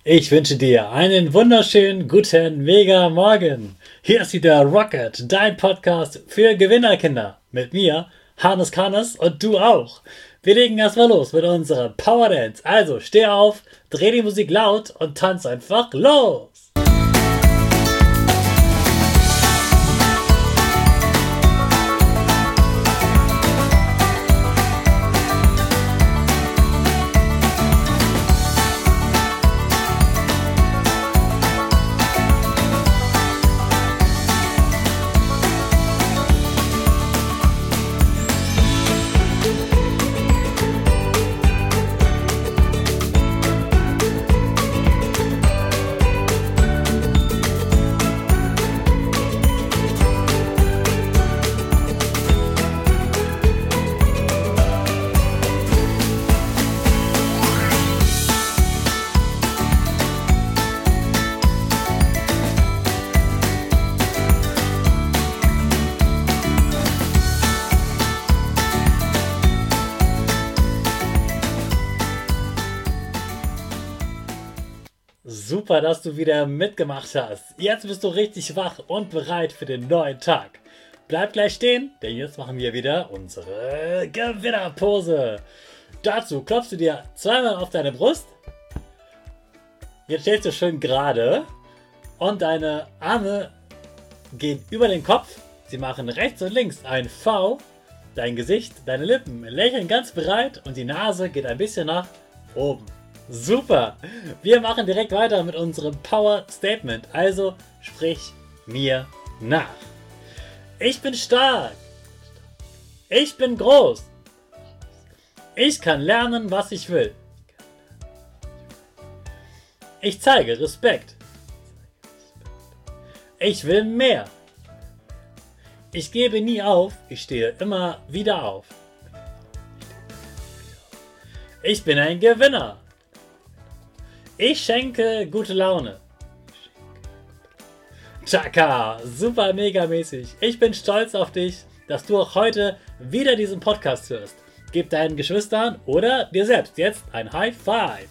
Ich wünsche dir einen wunderschönen guten Mega Morgen. Hier ist wieder Rocket, dein Podcast für Gewinnerkinder. Mit mir, Hannes Karnes, und du auch. Wir legen erstmal los mit unserer Power Dance. Also steh auf, dreh die Musik laut und tanz einfach los. Super, dass du wieder mitgemacht hast. Jetzt bist du richtig wach und bereit für den neuen Tag. Bleib gleich stehen, denn jetzt machen wir wieder unsere Gewinnerpose. Dazu klopfst du dir zweimal auf deine Brust. Jetzt stehst du schön gerade und deine Arme gehen über den Kopf. Sie machen rechts und links ein V. Dein Gesicht, deine Lippen lächeln ganz bereit und die Nase geht ein bisschen nach oben. Super! Wir machen direkt weiter mit unserem Power Statement. Also sprich mir nach. Ich bin stark. Ich bin groß. Ich kann lernen, was ich will. Ich zeige Respekt. Ich will mehr. Ich gebe nie auf. Ich stehe immer wieder auf. Ich bin ein Gewinner. Ich schenke gute Laune. Tschakka, super mega mäßig. Ich bin stolz auf dich, dass du auch heute wieder diesen Podcast hörst. Gib deinen Geschwistern oder dir selbst jetzt ein High Five.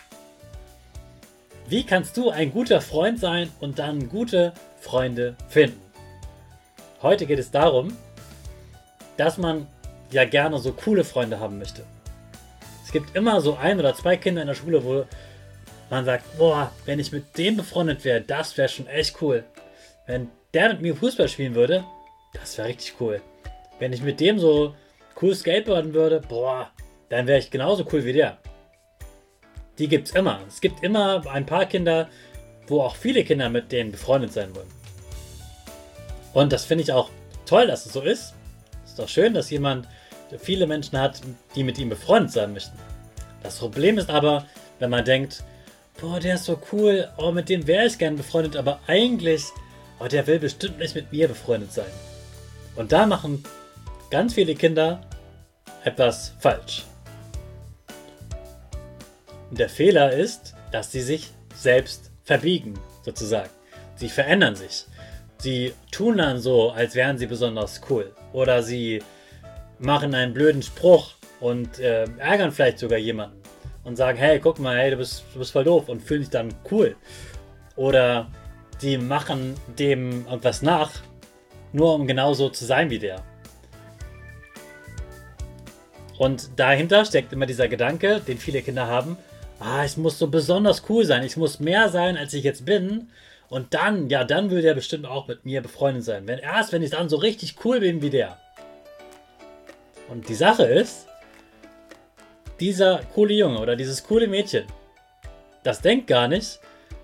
Wie kannst du ein guter Freund sein und dann gute Freunde finden? Heute geht es darum, dass man ja gerne so coole Freunde haben möchte. Es gibt immer so ein oder zwei Kinder in der Schule, wo man sagt, boah, wenn ich mit dem befreundet wäre, das wäre schon echt cool. Wenn der mit mir Fußball spielen würde, das wäre richtig cool. Wenn ich mit dem so cool skateboarden würde, boah, dann wäre ich genauso cool wie der. Die gibt's immer. Es gibt immer ein paar Kinder, wo auch viele Kinder mit denen befreundet sein wollen. Und das finde ich auch toll, dass es so ist. Es ist doch schön, dass jemand viele Menschen hat, die mit ihm befreundet sein möchten. Das Problem ist aber, wenn man denkt, boah, der ist so cool, oh, mit dem wäre ich gern befreundet, aber eigentlich, oh, der will bestimmt nicht mit mir befreundet sein. Und da machen ganz viele Kinder etwas falsch. Und der Fehler ist, dass sie sich selbst verbiegen, sozusagen. Sie verändern sich. Sie tun dann so, als wären sie besonders cool. Oder sie machen einen blöden Spruch und ärgern vielleicht sogar jemanden. Und sagen, hey, guck mal, hey, du bist voll doof und fühlen sich dann cool. Oder die machen dem etwas nach, nur um genauso zu sein wie der. Und dahinter steckt immer dieser Gedanke, den viele Kinder haben, ich muss so besonders cool sein, ich muss mehr sein, als ich jetzt bin. Und dann, ja, dann will der bestimmt auch mit mir befreundet sein. Wenn ich dann so richtig cool bin wie der. Und die Sache ist, dieser coole Junge oder dieses coole Mädchen, das denkt gar nicht,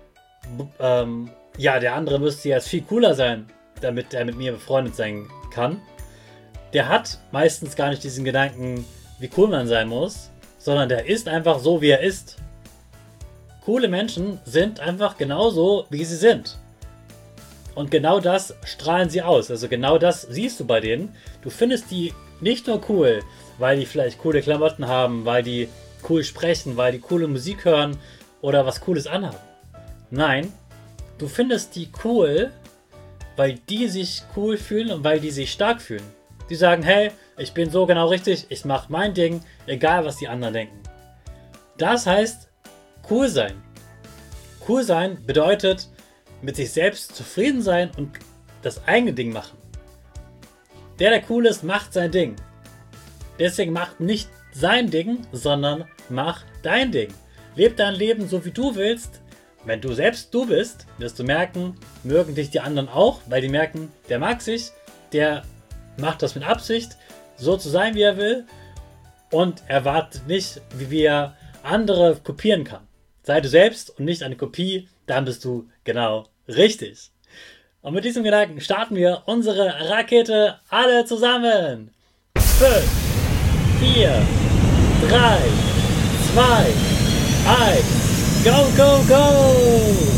der andere müsste jetzt viel cooler sein, damit er mit mir befreundet sein kann. Der hat meistens gar nicht diesen Gedanken, wie cool man sein muss, sondern der ist einfach so, wie er ist. Coole Menschen sind einfach genauso, wie sie sind. Und genau das strahlen sie aus. Also genau das siehst du bei denen. Du findest die nicht nur cool, weil die vielleicht coole Klamotten haben, weil die cool sprechen, weil die coole Musik hören oder was Cooles anhaben. Nein, du findest die cool, weil die sich cool fühlen und weil die sich stark fühlen. Die sagen, hey, ich bin so genau richtig, ich mache mein Ding, egal was die anderen denken. Das heißt cool sein. Cool sein bedeutet mit sich selbst zufrieden sein und das eigene Ding machen. Der cool ist, macht sein Ding. Deswegen mach nicht sein Ding, sondern mach dein Ding. Leb dein Leben so, wie du willst. Wenn du selbst du bist, wirst du merken, mögen dich die anderen auch, weil die merken, der mag sich, der macht das mit Absicht, so zu sein, wie er will und erwartet nicht, wie er andere kopieren kann. Sei du selbst und nicht eine Kopie, dann bist du genau richtig. Und mit diesem Gedanken starten wir unsere Rakete alle zusammen. 5, 4, 3, 2, 1, go, go, go!